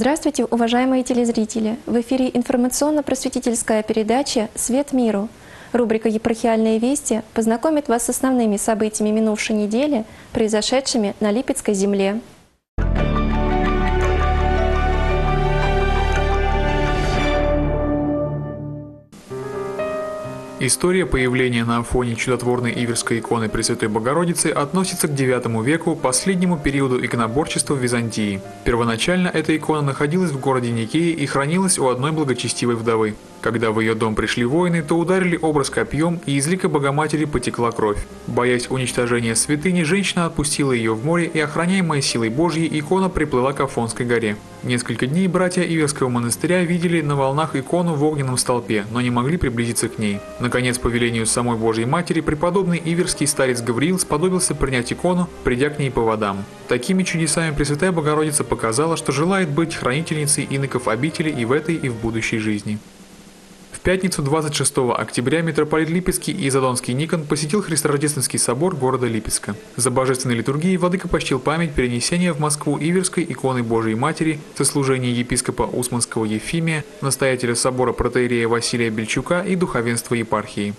Здравствуйте, уважаемые телезрители! В эфире информационно-просветительская передача «Свет миру». Рубрика «Епархиальные вести» познакомит вас с основными событиями минувшей недели, произошедшими на Липецкой земле. История появления на Афоне чудотворной иверской иконы Пресвятой Богородицы относится к IX веку, последнему периоду иконоборчества в Византии. Первоначально эта икона находилась в городе Никее и хранилась у одной благочестивой вдовы. Когда в ее дом пришли воины, то ударили образ копьем, и из лика Богоматери потекла кровь. Боясь уничтожения святыни, женщина отпустила ее в море, и, охраняемая силой Божьей, икона приплыла к Афонской горе. Несколько дней братья Иверского монастыря видели на волнах икону в огненном столпе, но не могли приблизиться к ней. Наконец, по велению самой Божьей Матери, преподобный иверский старец Гавриил сподобился принять икону, придя к ней по водам. Такими чудесами Пресвятая Богородица показала, что желает быть хранительницей иноков обители и в этой, и в будущей жизни. В пятницу 26 октября митрополит Липецкий и Задонский Никон посетил Христорождественский собор города Липецка. За божественной литургией владыка почтил память перенесения в Москву Иверской иконы Божией Матери, сослужения епископа Усманского Ефимия, настоятеля собора протоиерея Василия Бельчука и духовенства епархии.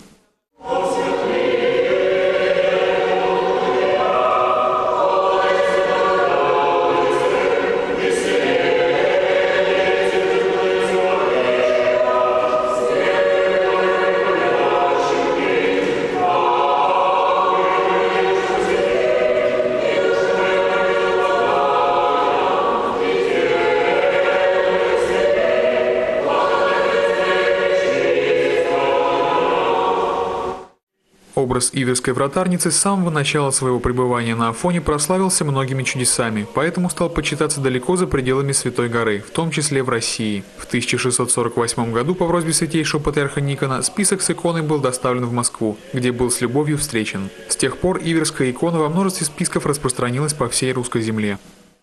Образ Иверской вратарницы с самого начала своего пребывания на Афоне прославился многими чудесами, поэтому стал почитаться далеко за пределами Святой горы, в том числе в России. В 1648 году по просьбе святейшего патриарха Никона список с иконой был доставлен в Москву, где был с любовью встречен. С тех пор Иверская икона во множестве списков распространилась по всей русской земле.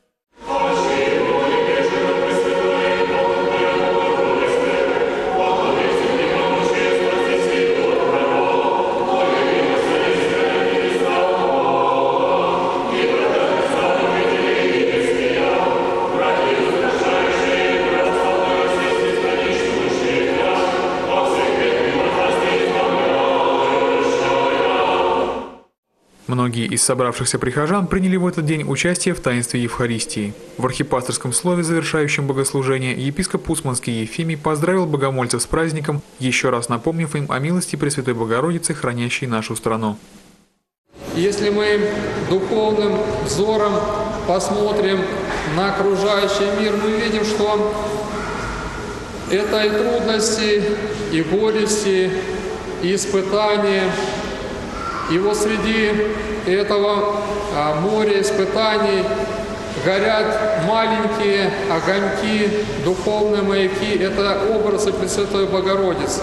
Многие из собравшихся прихожан приняли в этот день участие в таинстве Евхаристии. В архипасторском слове, завершающем богослужение, епископ Усманский Ефимий поздравил богомольцев с праздником, еще раз напомнив им о милости Пресвятой Богородицы, хранящей нашу страну. Если мы духовным взором посмотрим на окружающий мир, мы видим, что это и трудности, и горести, и испытания. И вот среди этого моря испытаний горят маленькие огоньки, духовные маяки. Это образы Пресвятой Богородицы.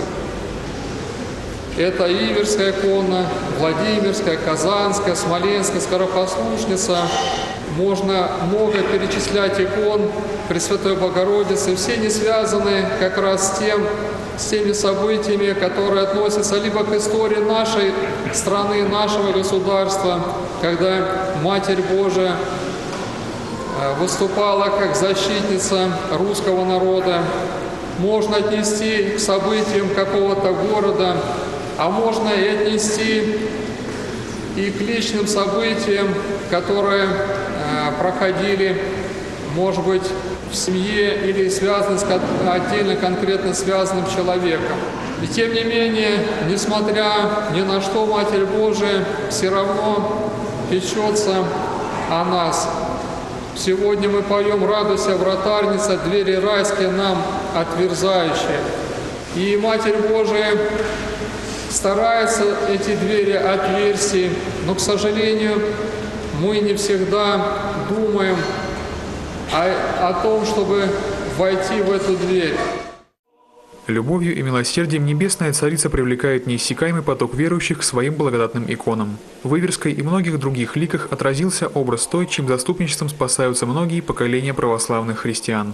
Это Иверская икона, Владимирская, Казанская, Смоленская, Скоропослушница. Можно много перечислять икон Пресвятой Богородицы. Все они связаны как раз с теми событиями, которые относятся либо к истории нашей страны, нашего государства, когда Матерь Божия выступала как защитница русского народа. Можно отнести к событиям какого-то города, а можно и отнести и к личным событиям, которые проходили, может быть, в семье или связаны с отдельно конкретно связанным человеком. И тем не менее, несмотря ни на что, Матерь Божия все равно печется о нас. Сегодня мы поем «Радуйся, вратарница, двери райские нам отверзающие». И Матерь Божия старается эти двери отверсти, но, к сожалению, мы не всегда думаем о том, чтобы войти в эту дверь. Любовью и милосердием Небесная Царица привлекает неиссякаемый поток верующих к своим благодатным иконам. В Иверской и многих других ликах отразился образ той, чьим заступничеством спасаются многие поколения православных христиан.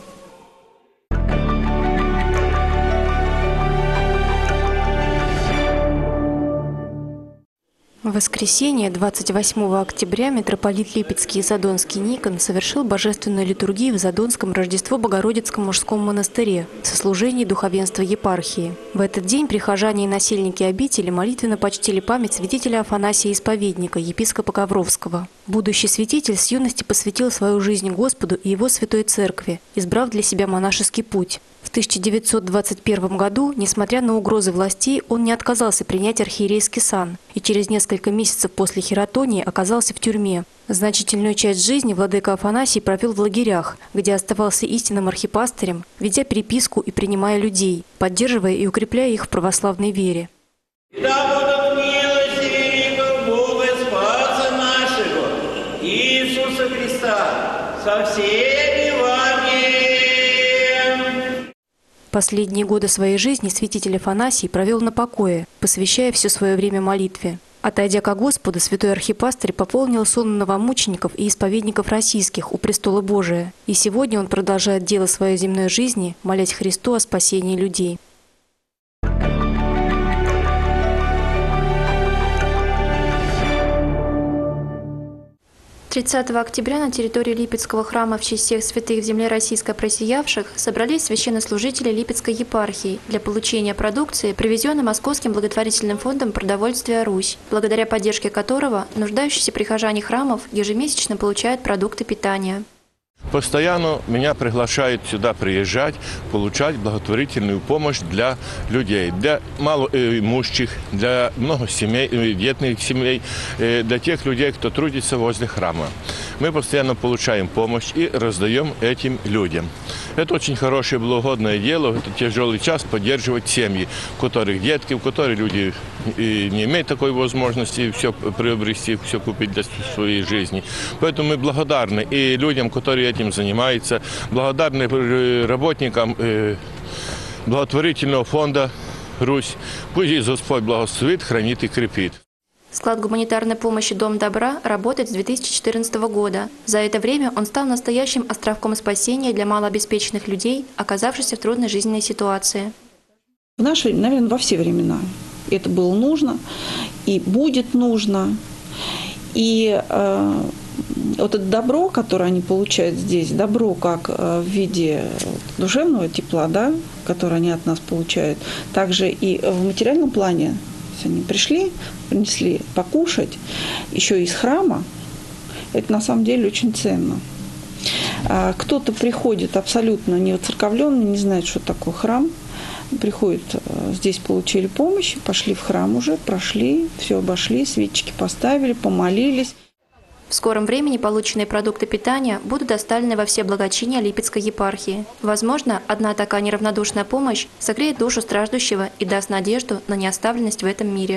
В воскресенье, 28 октября, митрополит Липецкий и Задонский Никон совершил божественную литургию в Задонском Рождество-Богородицком мужском монастыре со служением духовенства епархии. В этот день прихожане и насельники обители молитвенно почтили память святителя Афанасия Исповедника, епископа Ковровского. Будущий святитель с юности посвятил свою жизнь Господу и Его Святой Церкви, избрав для себя монашеский путь. В 1921 году, несмотря на угрозы властей, он не отказался принять архиерейский сан и через несколько месяцев после хератонии оказался в тюрьме. Значительную часть жизни владыка Афанасий провел в лагерях, где оставался истинным архипастырем, ведя переписку и принимая людей, поддерживая и укрепляя их в православной вере. Да будут милости великого Бога и Спаса нашего, Иисуса Христа, со всеми вами. Последние годы своей жизни святитель Афанасий провел на покое, посвящая все свое время молитве. Отойдя ко Господу, святой архипастырь пополнил сон новомучеников и исповедников российских у престола Божия. И сегодня он продолжает дело своей земной жизни, молясь Христу о спасении людей. 30 октября на территории Липецкого храма в честь всех святых в земле российской просиявших собрались священнослужители Липецкой епархии для получения продукции, привезенной Московским благотворительным фондом продовольствия «Русь», благодаря поддержке которого нуждающиеся прихожане храмов ежемесячно получают продукты питания. Постоянно меня приглашают сюда приезжать, получать благотворительную помощь для людей, для малоимущих, для многодетных семей, для тех людей, кто трудится возле храма. Мы постоянно получаем помощь и раздаем этим людям. Это очень хорошее, благородное дело, это тяжелый час поддерживать семьи, у которых детки, у которых люди не имеют такой возможности все приобрести, все купить для своей жизни. Поэтому мы благодарны и людям, которые этим занимаются, благодарны работникам благотворительного фонда «Русь». Пусть Господь благословит, хранит и крепит. Склад гуманитарной помощи «Дом добра» работает с 2014 года. За это время он стал настоящим островком спасения для малообеспеченных людей, оказавшихся в трудной жизненной ситуации. В наши, наверное, во все времена это было нужно и будет нужно. И вот это добро, которое они получают здесь, добро как в виде душевного тепла, да, которое они от нас получают, также и в материальном плане. Они пришли, принесли покушать, еще из храма. Это на самом деле очень ценно. Кто-то приходит абсолютно неоцерковленный, не знает, что такое храм. Приходят, здесь получили помощь, пошли в храм уже, прошли, все обошли, свечки поставили, помолились. В скором времени полученные продукты питания будут доставлены во все благочиния Липецкой епархии. Возможно, одна такая неравнодушная помощь согреет душу страждущего и даст надежду на неоставленность в этом мире.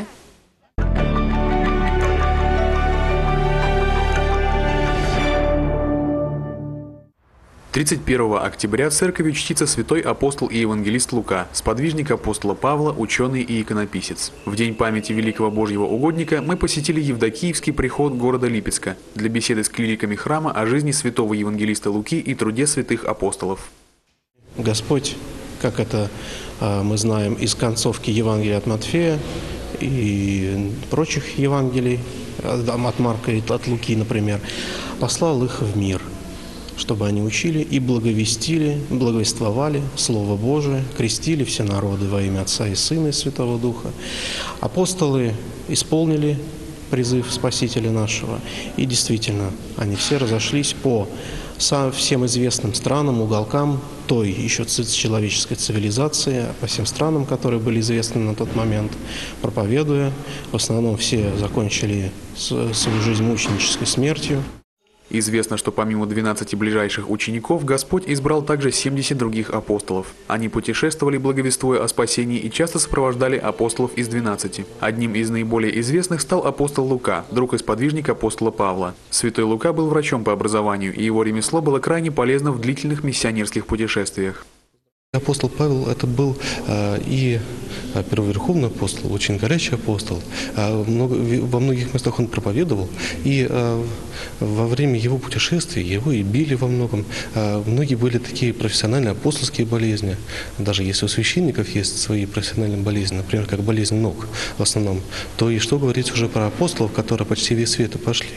31 октября церковью чтится святой апостол и евангелист Лука, сподвижник апостола Павла, ученый и иконописец. В день памяти великого Божьего угодника мы посетили Евдокиевский приход города Липецка для беседы с клириками храма о жизни святого евангелиста Луки и труде святых апостолов. Господь, как это мы знаем из концовки Евангелия от Матфея и прочих Евангелий, от Марка и от Луки, например, послал их в мир, чтобы они учили и благовествовали Слово Божие, крестили все народы во имя Отца и Сына и Святого Духа. Апостолы исполнили призыв Спасителя нашего, и действительно, они все разошлись по всем известным странам, уголкам той еще человеческой цивилизации, по всем странам, которые были известны на тот момент, проповедуя. В основном все закончили свою жизнь мученической смертью. Известно, что помимо 12 ближайших учеников, Господь избрал также 70 других апостолов. Они путешествовали, благовествуя о спасении, и часто сопровождали апостолов из 12. Одним из наиболее известных стал апостол Лука, друг и сподвижник апостола Павла. Святой Лука был врачом по образованию, и его ремесло было крайне полезно в длительных миссионерских путешествиях. Апостол Павел – это был и первоверховный апостол, очень горячий апостол. Во многих местах он проповедовал, и во время его путешествий его и били во многом. Многие были такие профессиональные апостольские болезни. Даже если у священников есть свои профессиональные болезни, например, как болезнь ног в основном, то и что говорить уже про апостолов, которые почти весь свет и пошли.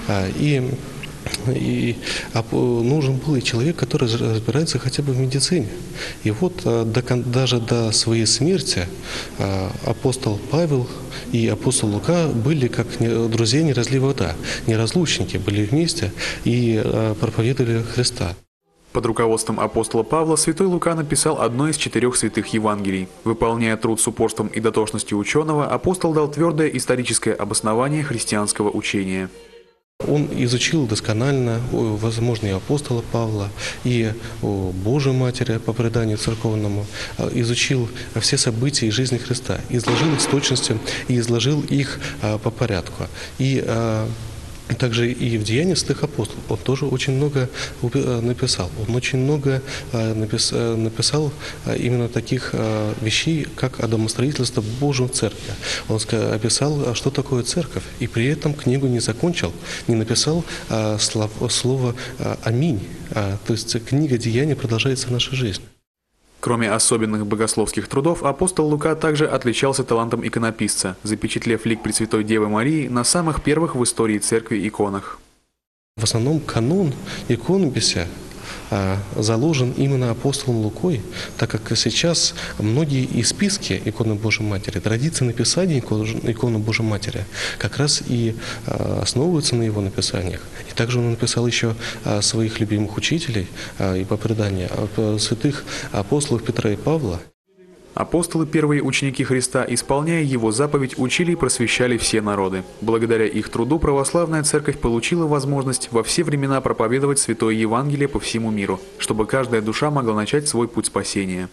И нужен был и человек, который разбирается хотя бы в медицине. И вот даже до своей смерти апостол Павел и апостол Лука были как друзья не разлива вода, неразлучники, были вместе и проповедовали Христа. Под руководством апостола Павла святой Лука написал одно из 4 святых Евангелий. Выполняя труд с упорством и дотошностью ученого, апостол дал твердое историческое обоснование христианского учения. Он изучил досконально, возможно, и апостола Павла, и Божию Матери по преданию церковному, изучил все события из жизни Христа, изложил их с точностью и изложил их по порядку. И также и в Деяниях святых апостолов он тоже очень много написал. Он очень много написал именно таких вещей, как о домостроительстве Божьей Церкви. Он описал, что такое церковь, и при этом книгу не закончил, не написал слово «Аминь». То есть книга Деяний продолжается наша жизнь. Кроме особенных богословских трудов, апостол Лука также отличался талантом иконописца, запечатлев лик Пресвятой Девы Марии на самых первых в истории церкви иконах. В основном канон иконописи заложен именно апостолом Лукой, так как сейчас многие и списки иконы Божьей Матери, традиции написания иконы Божьей Матери как раз и основываются на его написаниях. И также он написал еще своих любимых учителей и по преданию святых апостолов Петра и Павла. Апостолы, первые ученики Христа, исполняя его заповедь, учили и просвещали все народы. Благодаря их труду православная церковь получила возможность во все времена проповедовать Святое Евангелие по всему миру, чтобы каждая душа могла начать свой путь спасения.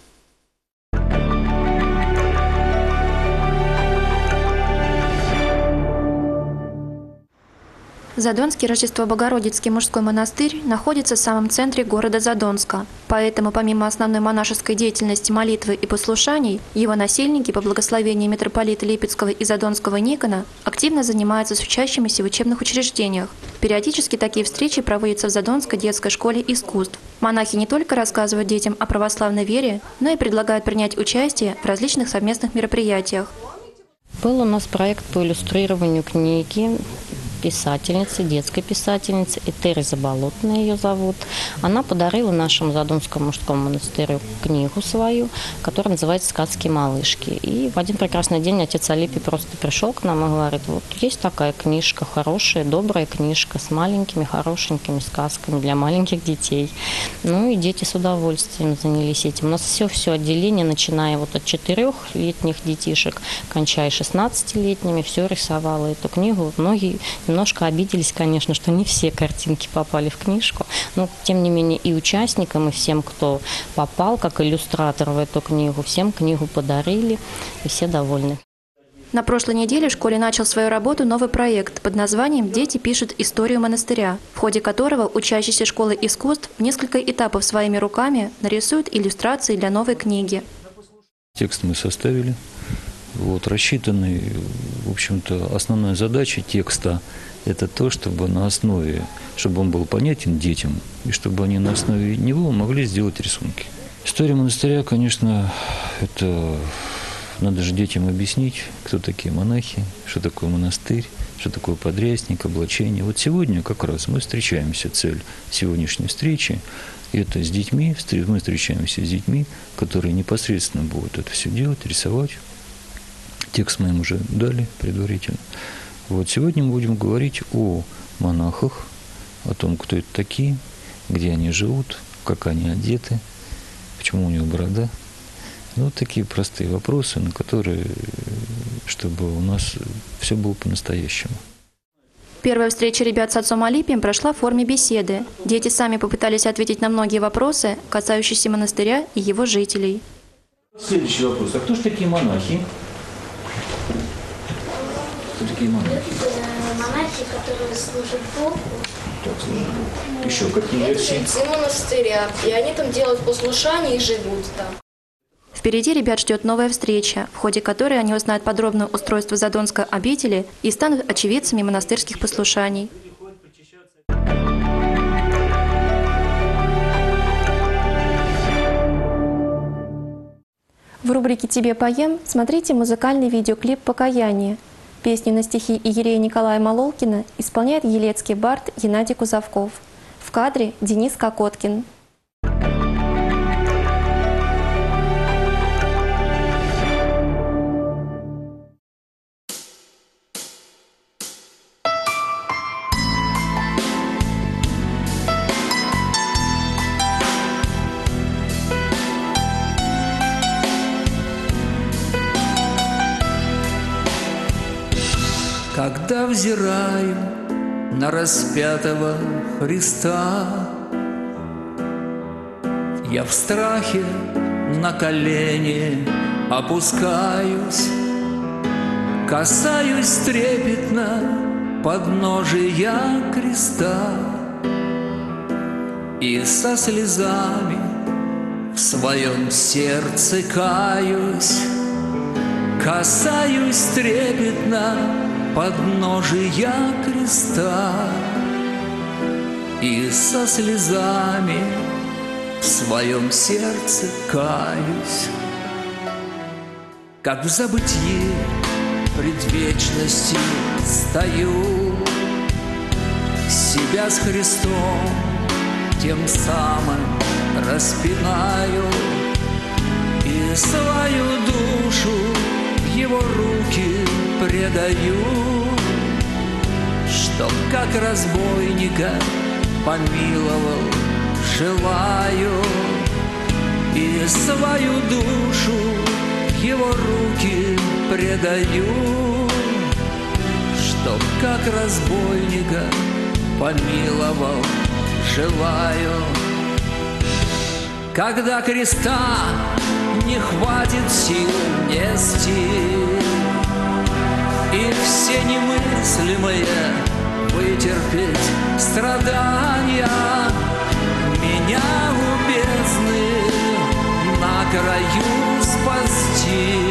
Задонский Рождество-Богородицкий мужской монастырь находится в самом центре города Задонска. Поэтому помимо основной монашеской деятельности молитвы и послушаний, его насельники по благословению митрополита Липецкого и Задонского Никона активно занимаются с учащимися в учебных учреждениях. Периодически такие встречи проводятся в Задонской детской школе искусств. Монахи не только рассказывают детям о православной вере, но и предлагают принять участие в различных совместных мероприятиях. Был у нас проект по иллюстрированию книги писательницы, детской писательницы, Этери Заболотная ее зовут. Она подарила нашему Задонскому мужскому монастырю книгу свою, которая называется «Сказки малышки». И в один прекрасный день отец Алипий просто пришел к нам и говорит: вот есть такая книжка, хорошая, добрая книжка с маленькими, хорошенькими сказками для маленьких детей. Ну и дети с удовольствием занялись этим. У нас все отделение, начиная вот от 4-летних детишек, кончая 16-летними, все рисовало эту книгу. Многие немножко обиделись, конечно, что не все картинки попали в книжку, но, тем не менее, и участникам, и всем, кто попал как иллюстратор в эту книгу, всем книгу подарили, и все довольны. На прошлой неделе в школе начал свою работу новый проект под названием «Дети пишут историю монастыря», в ходе которого учащиеся школы искусств в несколько этапов своими руками нарисуют иллюстрации для новой книги. Текст мы составили. Рассчитанный, в общем-то, основная задача текста – это то, чтобы на основе, чтобы он был понятен детям, и чтобы они на основе него могли сделать рисунки. История монастыря, конечно, это надо же детям объяснить, кто такие монахи, что такое монастырь, что такое подрясник, облачение. Вот сегодня как раз мы встречаемся, цель сегодняшней встречи – это с детьми, мы встречаемся с детьми, которые непосредственно будут это все делать, рисовать. Текст мы им уже дали предварительно. Сегодня мы будем говорить о монахах, о том, кто это такие, где они живут, как они одеты, почему у них борода. Такие простые вопросы, на которые, чтобы у нас все было по-настоящему. Первая встреча ребят с отцом Алипием прошла в форме беседы. Дети сами попытались ответить на многие вопросы, касающиеся монастыря и его жителей. Следующий вопрос. А кто же такие монахи? Кто такие монахи? Монахи, которые служат Богу. Так, служат Богу. Еще какие версии? Это жрецы монастыря, и они там делают послушание и живут там. Впереди ребят ждет новая встреча, в ходе которой они узнают подробное устройство Задонской обители и станут очевидцами монастырских послушаний. В рубрике «Тебе поем» смотрите музыкальный видеоклип «Покаяние». Песню на стихи иерея Николая Малолкина исполняет елецкий бард Геннадий Кузовков. В кадре Денис Кокоткин. Когда взираю на распятого Христа, я в страхе на колени опускаюсь, касаюсь трепетно подножия креста и со слезами в своем сердце каюсь, касаюсь трепетно подножия креста и со слезами в своем сердце каюсь, как в забытье пред вечностью стою, себя с Христом тем самым распинаю и свою душу в Его руки предаю, чтоб как разбойника помиловал желаю, и свою душу в Его руки предаю, чтоб как разбойника помиловал желаю. Когда креста не хватит сил нести, и все немыслимые вытерпеть страдания, меня у бездны на краю спасти.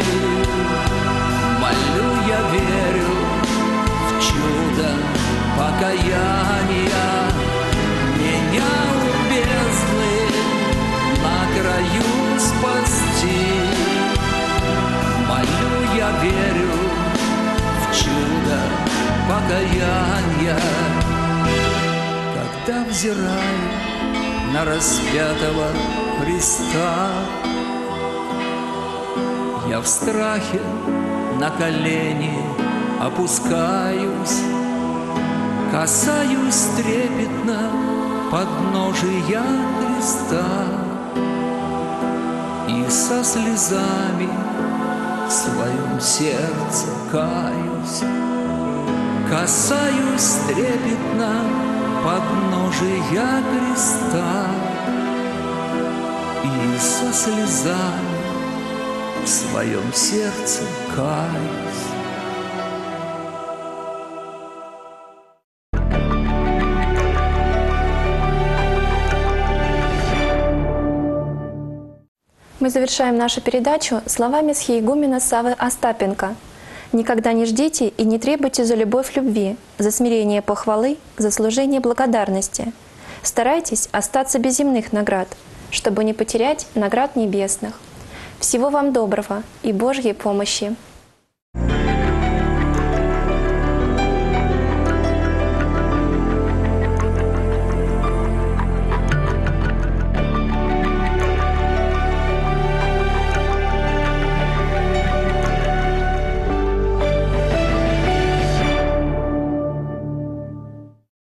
Молю, я верю в чудо покаяния, меня у бездны на краю спасти. Молю, я верю чудо покаяния. Когда взираю на распятого Христа, я в страхе на колени опускаюсь, касаюсь трепетно подножия креста и со слезами в своем сердце каюсь, касаюсь трепетно подножия креста и со слезами в своем сердце каюсь. Мы завершаем нашу передачу словами схиегумена Саввы Остапенко. «Никогда не ждите и не требуйте за любовь любви, за смирение похвалы, за служение благодарности. Старайтесь остаться без земных наград, чтобы не потерять наград небесных. Всего вам доброго и Божьей помощи!»